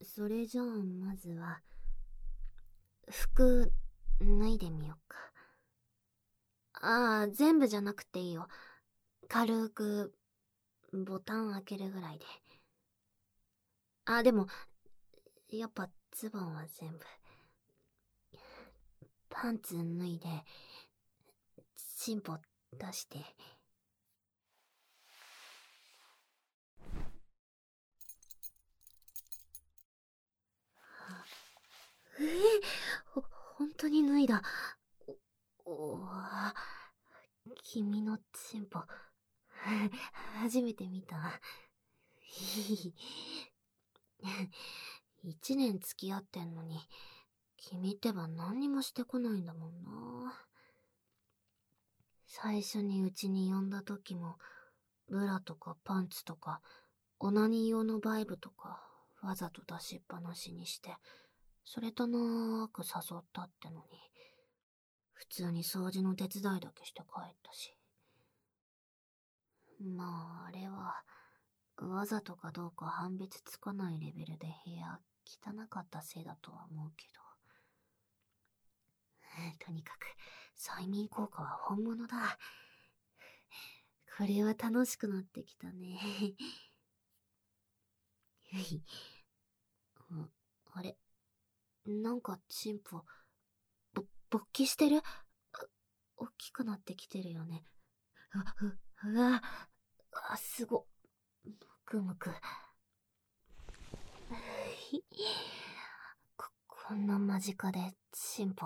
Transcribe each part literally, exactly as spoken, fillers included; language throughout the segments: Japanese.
それじゃあまずは服脱いでみようか。ああ、全部じゃなくていいよ。軽くボタン開けるぐらいで。あ、でもやっぱズボンは全部。パンツ脱いでチンポ出して。えー、ほ、本当に脱いだ。お、おー、君のチンポ、初めて見た。一年付き合ってんのに、君ってば何にもしてこないんだもんな。最初にうちに呼んだ時も、ブラとかパンツとか、オナニー用のバイブとか、わざと出しっぱなしにして、それとなーく誘ったってのに、普通に掃除の手伝いだけして帰ったし。まあ、あれは、わざとかどうか判別つかないレベルで部屋汚かったせいだとは思うけど。とにかく、催眠効果は本物だ。これは楽しくなってきたね。あ、あれ、なんかチンポ、ぼ、勃起してる？大きくなってきてるよね。あ、う、うわ、あ、すご、むくむく。こ、こんな間近でチンポ。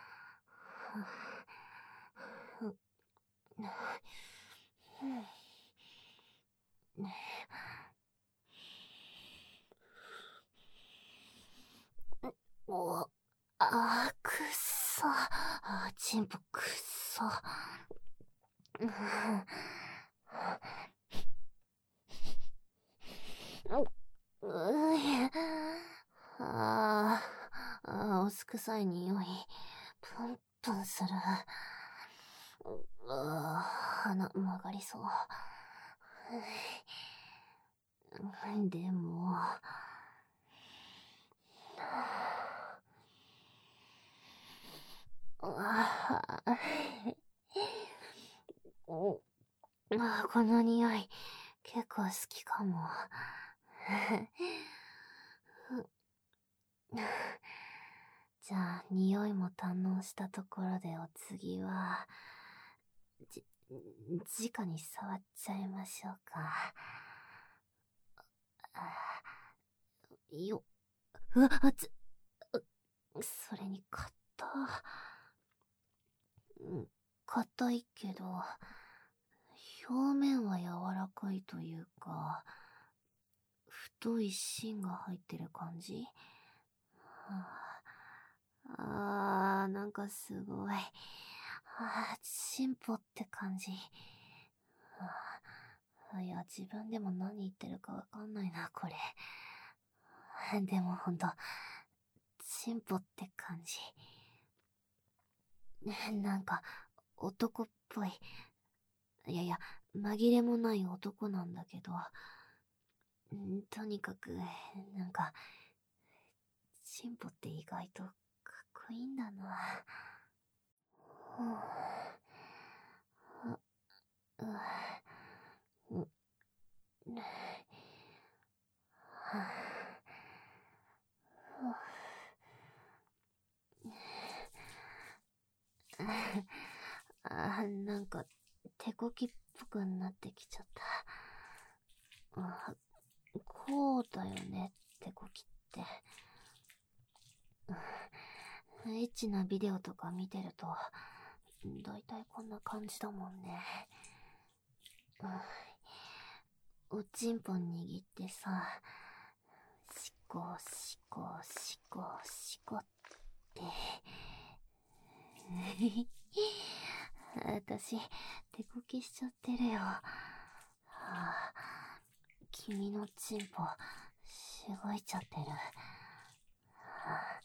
お、あー、くっそ。あー、チンポくっそ。う、うい。あー、あー、おすくさい匂い。プンプンする。うわー、鼻曲がりそう。でも、ああ、この匂い、結構好きかも。じゃあ、匂いも堪能したところでお次は、じ、直に触っちゃいましょうか。よ、うわ、あつ、それに硬。硬いけど、表面は柔らかいというか、太い芯が入ってる感じ。あー、なんかすごい。あー、進歩って感じ。あ、いや、自分でも何言ってるかわかんないな、これ。でもほんと、進歩って感じ。なんか、男っぽい。いやいや、紛れもない男なんだけど、とにかく、なんか、進歩って意外とかっこいいんだな。あ、なんか、手こきっぽくなってきちゃった。あ、こうだよね、手こきって。エッチなビデオとか見てると、だいたいこんな感じだもんね。おちんぽん握ってさ、しこしこしこしこって。私、手こきしちゃってるよ。はあ、君のチンポ、しごいちゃってる。はあ、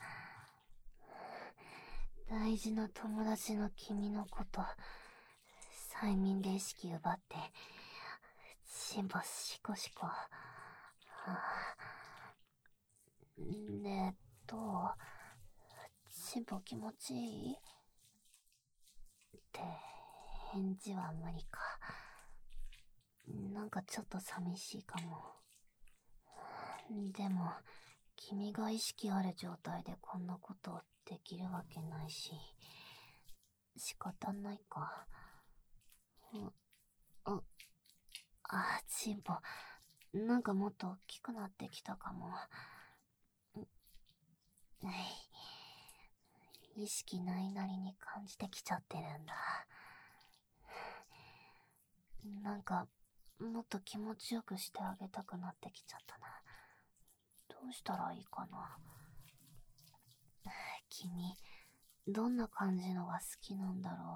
大事な友達の君のこと、催眠で意識奪って、チンポシコシコ。はあ、 えっと、チンポ気持ちいいって返事は無理か。なんかちょっと寂しいかも。でも、君が意識ある状態でこんなことできるわけないし、仕方ないか。あ、あ、チンポ、なんかもっと大きくなってきたかも。意識ないなりに感じてきちゃってるんだ。なんか、もっと気持ちよくしてあげたくなってきちゃったな。どうしたらいいかな。君、どんな感じのが好きなんだろ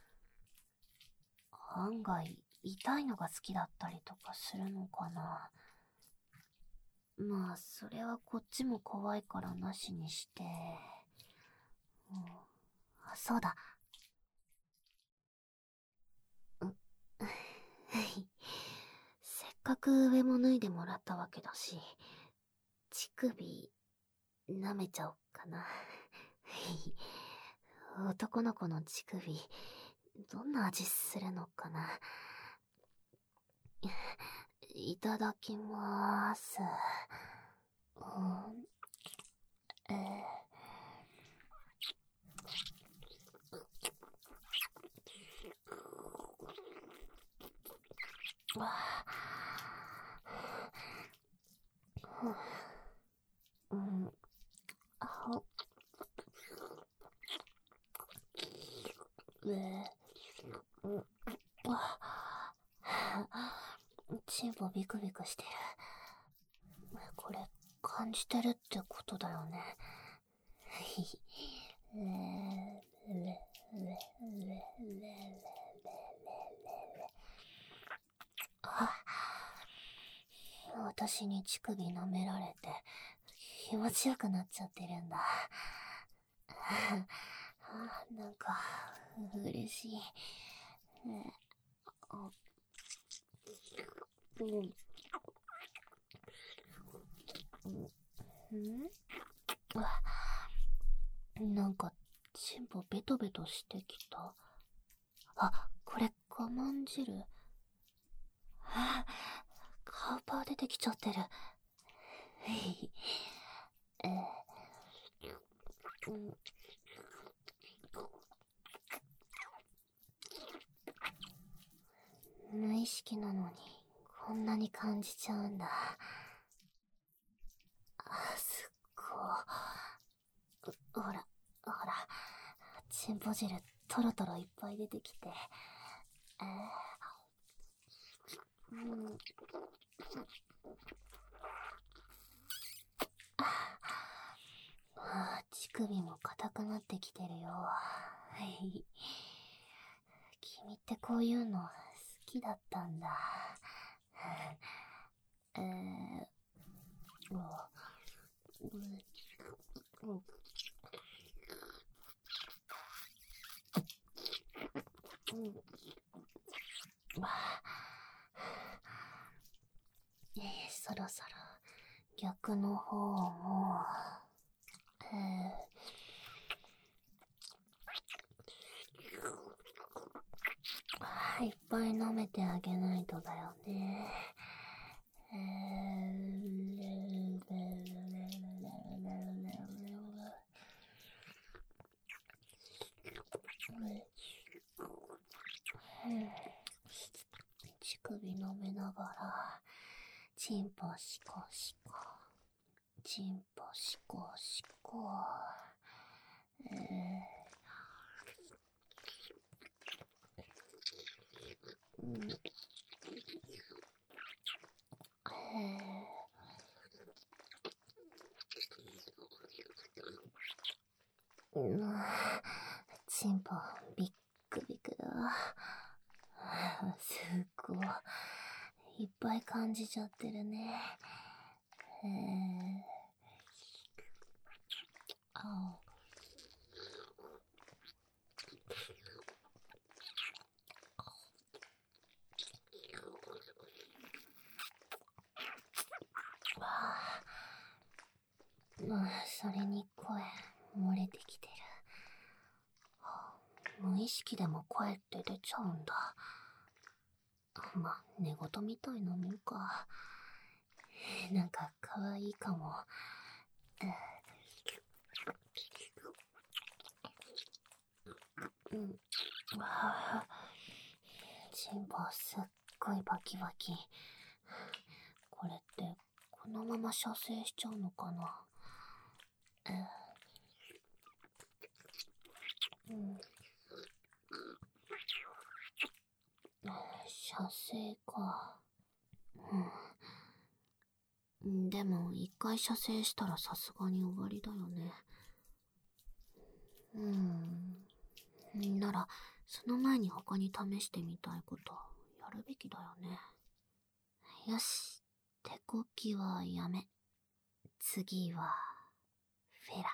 う。案外、痛いのが好きだったりとかするのかな。まあ、それはこっちも怖いからなしにして。うん、あ、そうだ。うせっかく上も脱いでもらったわけだし、乳首、舐めちゃおっかな。男の子の乳首、どんな味するのかな。いただきまーす。うん、えー、わうん、あ、えー、うん、あ、チンポビクビクしてる。これ、感じてるってことだよね。あ、私に乳首舐められて気持ちよくなっちゃってるんだ。なんか嬉しい。うん。ん？なんかチンポベトベトしてきた。あ、これ我慢汁。あ、顔パー出てきちゃってる。えー、うん、無意識なのにこんなに感じちゃうんだ。あ、すっごい。ほら、ほら、チンポ汁トロトロいっぱい出てきて。えー、うん。あ、乳首も硬くなってきてるよ。君ってこういうの好きだったんだ。えー、ううん、うん、わあ、えー、そろそろ逆の方も、えー、いっぱい舐めてあげないとだよね。えー、乳首舐めながら、チンポシコシコ、チンポシコシコ、えー、うん、えー、うん、チンポビックビクだ。すっごい。いっぱい感じちゃってるね。えー、あわあ、 まあ、それに声、漏れてきてる。無意識でも声って出ちゃうんだ。まあ、寝言みたいなもんか。なんか、可愛いかも。うん。ああ、チンポすっごいバキバキ。これって、このまま射精しちゃうのかな。うん。射精か。うん。でも、一回射精したらさすがに終わりだよね。うん。なら、その前に他に試してみたいことやるべきだよね。よし。手こきはやめ。次は、フェラ。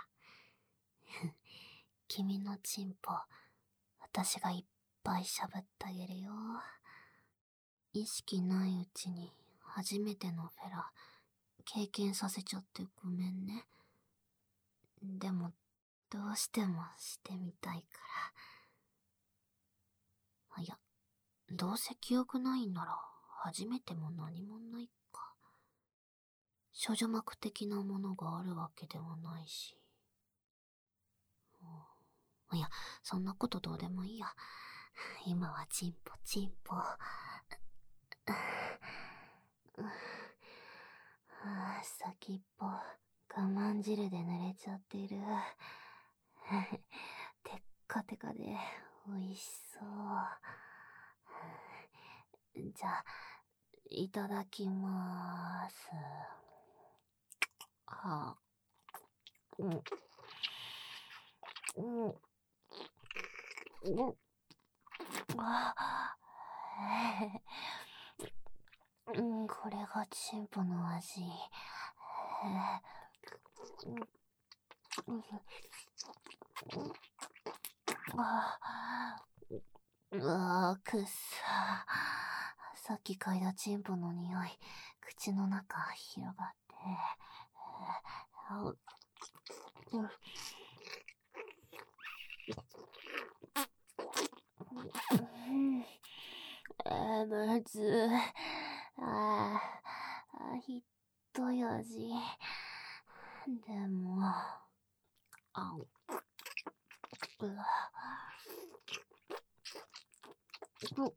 君のチンポ、私がいっぱいしゃぶってあげるよ。意識ないうちに初めてのフェラ、経験させちゃってごめんね。でも、どうしてもしてみたいから。いや、どうせ記憶ないんなら、初めても何もないか。処女膜的なものがあるわけではないし。いや、そんなことどうでもいいや。今はチンポチンポ。先っぽ、我慢汁で濡れちゃってる。テッカテカで美味しそう。じゃあ、いただきまーす。あ、うん。うん。うん。あ、うん、これがチンポの味。うん。あ、うわー、くっさー。さっき嗅いだチンポの匂い、口の中広がって。うん。あー、まず、あー、ひどい味。でも、あ、うわ、う、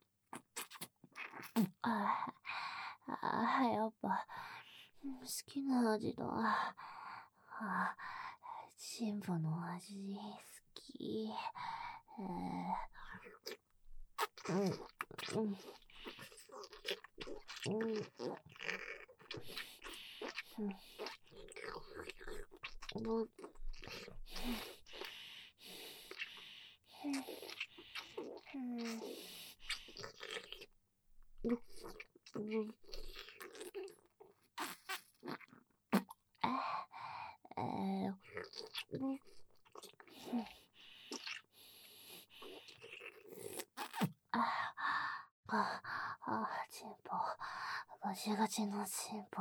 ああ、やっぱ、好きな味だ。あ、チンポの味、好き。えー、うん、うん、うん、うん、うん、うん、あ、えー、うん、あ、あ、あ、チンポ、ガチガチのチンポ。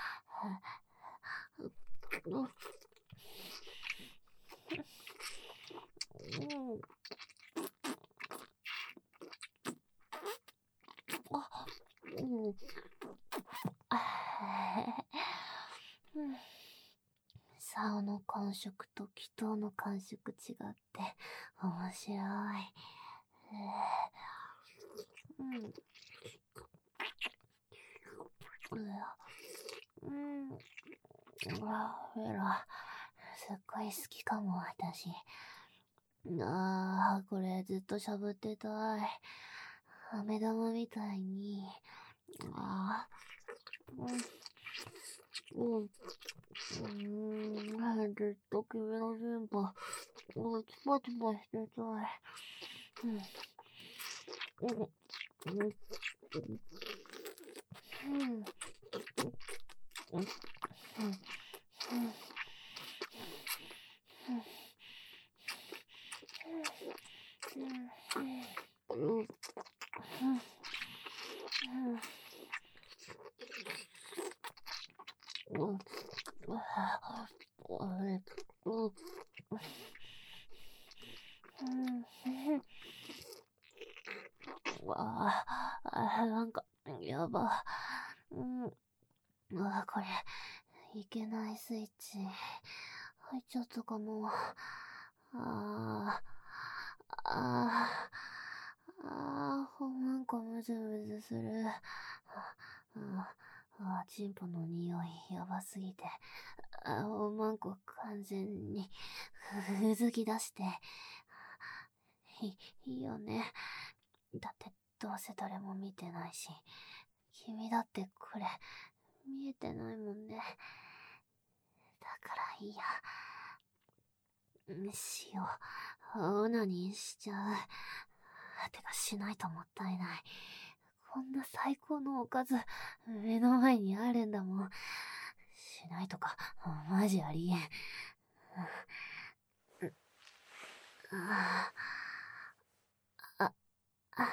うん、うん、あ、うん、あ、うん。竿の感触と祈祷の感触違って面白い。うん。うん。うわ、フェラ、すっごい好きかも、私。ああ、これずっとしゃぶってたい。飴玉みたいに。ああ。うん。うん。うん。ずっと君の全部、チパチパしてたい。うん。うん。うん。うん。うん。うん。うん。うん。うん。 わあ、なんか、やば。うん。うわ、これ、いけないスイッチ。入っちゃったかも。ああ、ああ、ああ、なんかムズムズする。ああ、チンポの匂いやばすぎて、あおまんこ完全にうずき出して、いいいよね。だってどうせ誰も見てないし、君だってこれ見えてないもんね。だからいいや。しよう。オナニーしちゃう。てかしないともったいない。こんな最高のおかず目の前にあるんだもん。しないとかマジありえん。ああ、あ、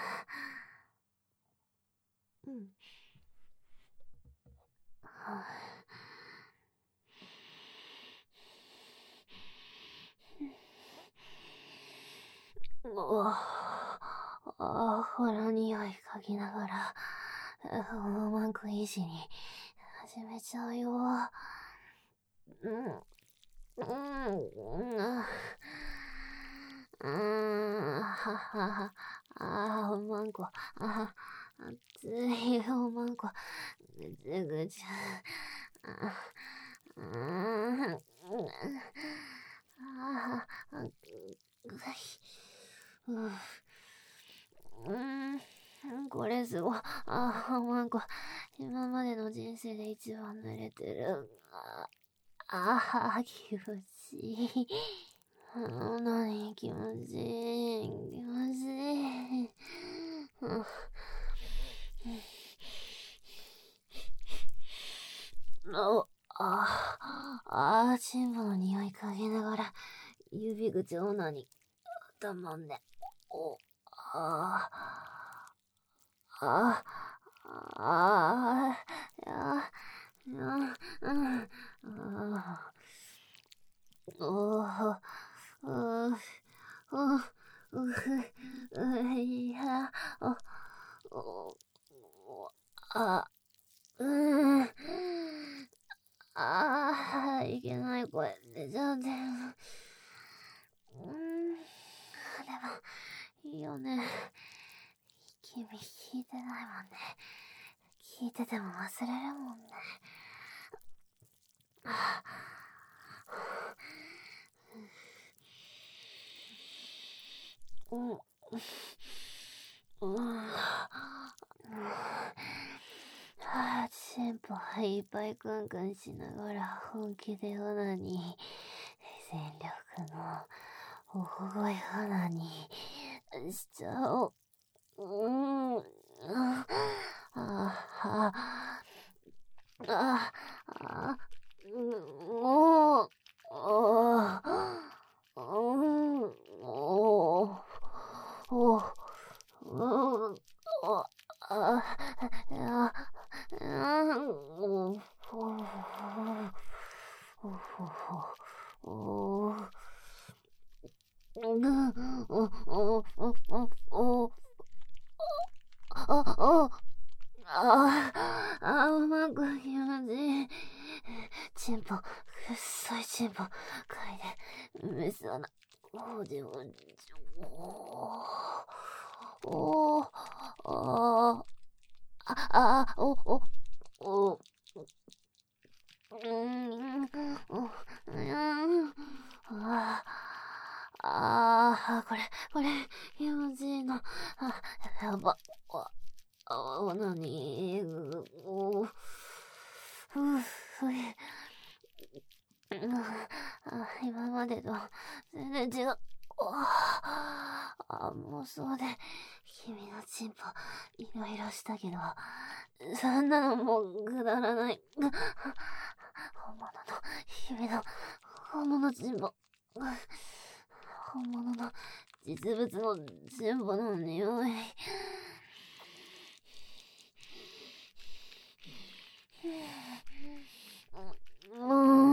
うん。はあ、おあ、腹匂い嗅ぎながら、おまんこいいしに始めちゃうよ。うん、うん、ああ、ははは、ああ、おまんこ、あ、熱いおまんこ、ぐちゅぐちゅ、ああ、ああ、あ、うーん、これすごい。あ、おまんこ、今までの人生で一番濡れてる。ああ、気持ちいい。あ、なに気持ちいい。気持ちいい。あ、あ、あ、チンポの匂い嗅ぎながら、指口オナに頭ね。お、あ、あ、あ、いや、いや、うん、あ、お、う、う、う、う、いや、お、お、あ、うん、ああ、いけない声出ちゃってる。うん、でも、いいよね。君聞いてないもんね。聞いてても忘れるもんね。あうん。うん。はあ、チンポいっぱいクンクンしながら本気でオナに全力の大声オナにしちゃおう。うん。ああ、ああ、あ、もう、ああ、うん、おお、うん、あ、いや、うん、おお、うん、おお、おお、あ、あ、ああ、あ、うまく気持ちいい。チンポ、くっそいチンポ、嗅いで、メス穴、おじおじ、おお、おああ、あ、お、お、お、うん、お、うん、ああ、ああ、これ、これ、気持ちいいの。あ、やば、あ、なに、お、ふ、ふい、あ、今までと全然違う。あ、あ、もうそうで、君のチンポ、いろいろしたけど、そんなのもうくだらない。本物の、君の、本物チンポ。本物の、実物のチンポの匂い。う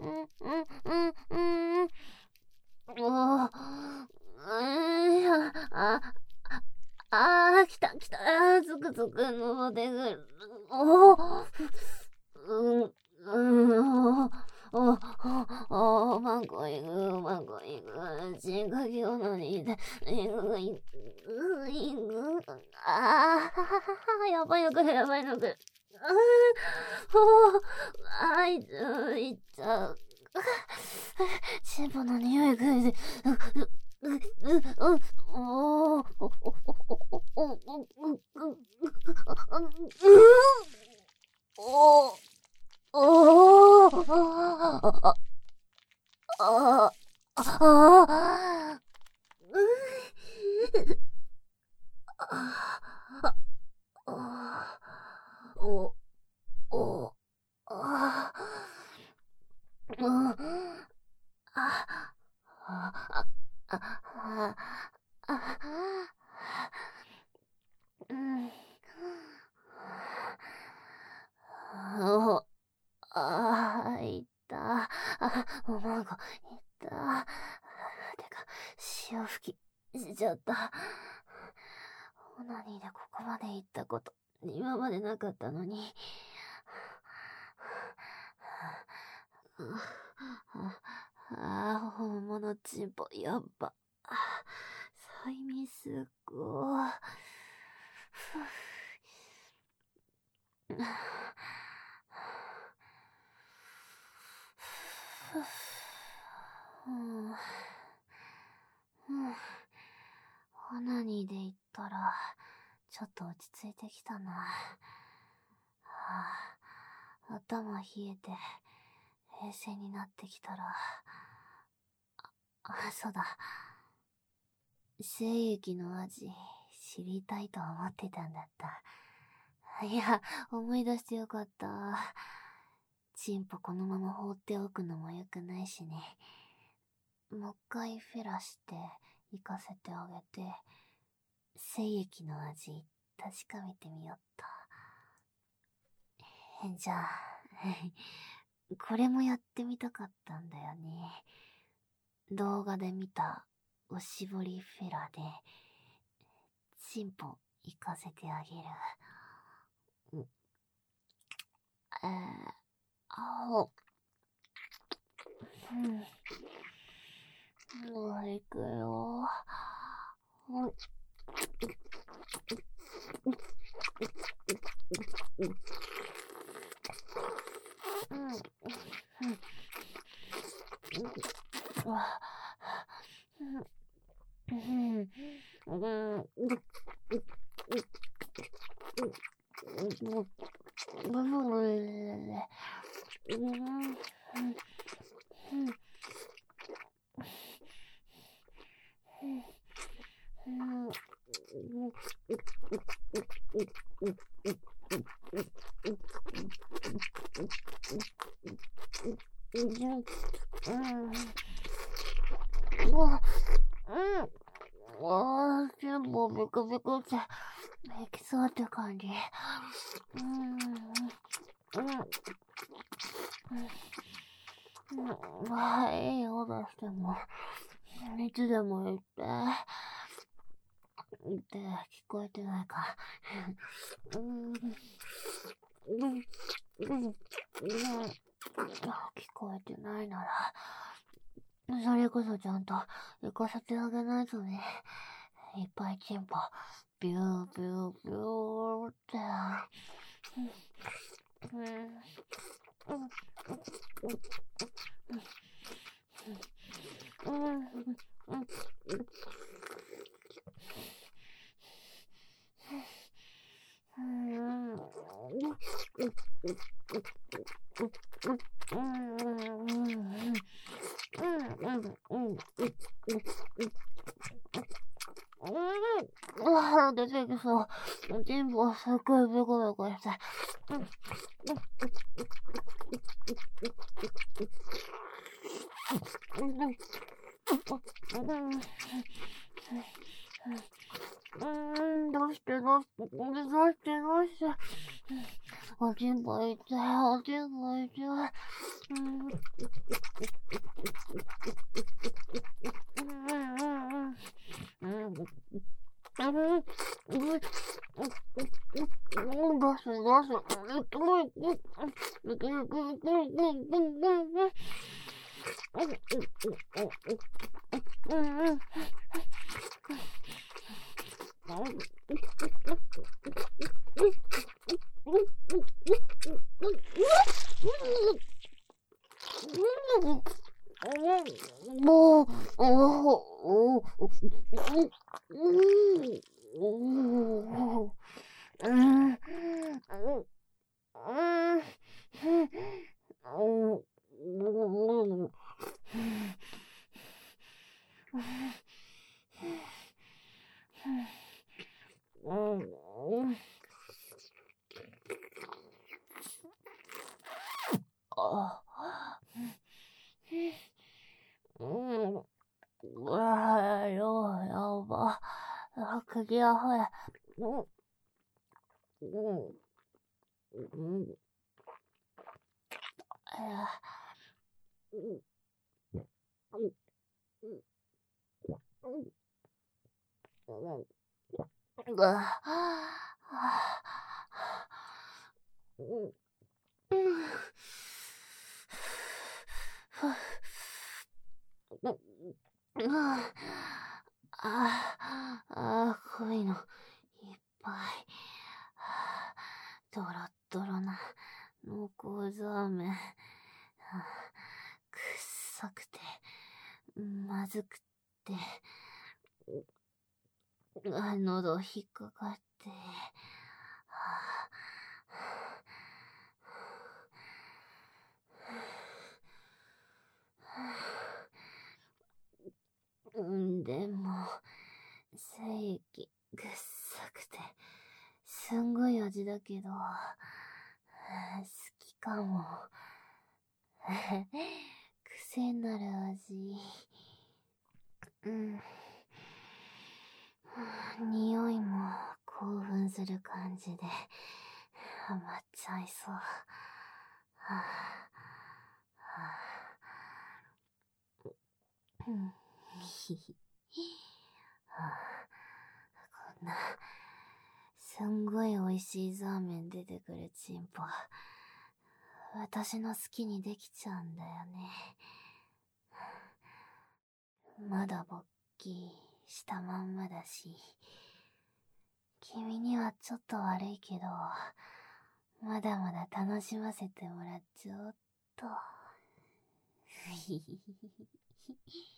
うんうんうん。おー、うんあ、あー、来た来た、あー、つくつくのでくる。おー、うん、うん、おー、おー、おー、マンコイグ、マンコイグ、ちんかきおなにで、いぐ、いぐ、いぐ、あー、やばいのくる、やばいのくる。あー、おー、あー、いっちゃう、いっちゃう。チンポの匂いがいて、う、う、う、う、おー、お、お、お、お、お、お、お、お、お、あ、あ、あ、う、あ、あ、お、お、あ、うん、あ、あ、あ、あ、あ、うん。お、ああ、いった。あ、おまんこ、いった。てか、潮吹きしちゃった。オナニーでここまで行ったこと、今までなかったのに。ああ、本物チンポ、やっぱ。催眠すっごー。うん。うん。オナニーで言ったら、ちょっと落ち着いてきたな。はあ、頭冷えて、冷静になってきたら、あ、そうだ。精液の味、知りたいと思ってたんだった。いや、思い出してよかった。チンポこのまま放っておくのも良くないしね。もう一回フェラして行かせてあげて、精液の味確かめてみよっと。じゃあ、これもやってみたかったんだよね。動画で見たおしぼりフェラで、チンポ行かせてあげる。えー、あお。うん。もう行くよ。うん。ああ、全部ビクビクって、いきそうって感じ。うん。うん。はい、オーダーしても、いつでも言って。って、聞こえてないか。うん。うん。うん。聞こえてないなら、それこそちゃんと行かせてあげないとね。いっぱいチンポ、ビュービュービューって。うん。うん。うん。うん。ああ、出てきそう。全部すっごいベコベコして。うーん、どうしてどうして、どうしてどうして。おちんぽいって、おちんぽいって。 もう、おお、うん、あ、うん、うわーよ、やば。釘アホや。うん、うん、うん、うわ、うん、ああ、濃いのいっぱい。ドロッドロな濃厚ザーメン。くっさくて、まずくて、喉引っかかって、うん、でも、精液、ぐっさくて、すんごい味だけど、好きかも。癖になる味。うん。匂いも興奮する感じで、ハマっちゃいそう。はあはあ、うん。ひひ。はあ、こんな、すんごい美味しいザーメン出てくるチンポ。私の好きにできちゃうんだよね。まだ勃起したまんまだし、君にはちょっと悪いけど、まだまだ楽しませてもらっちゃおっと。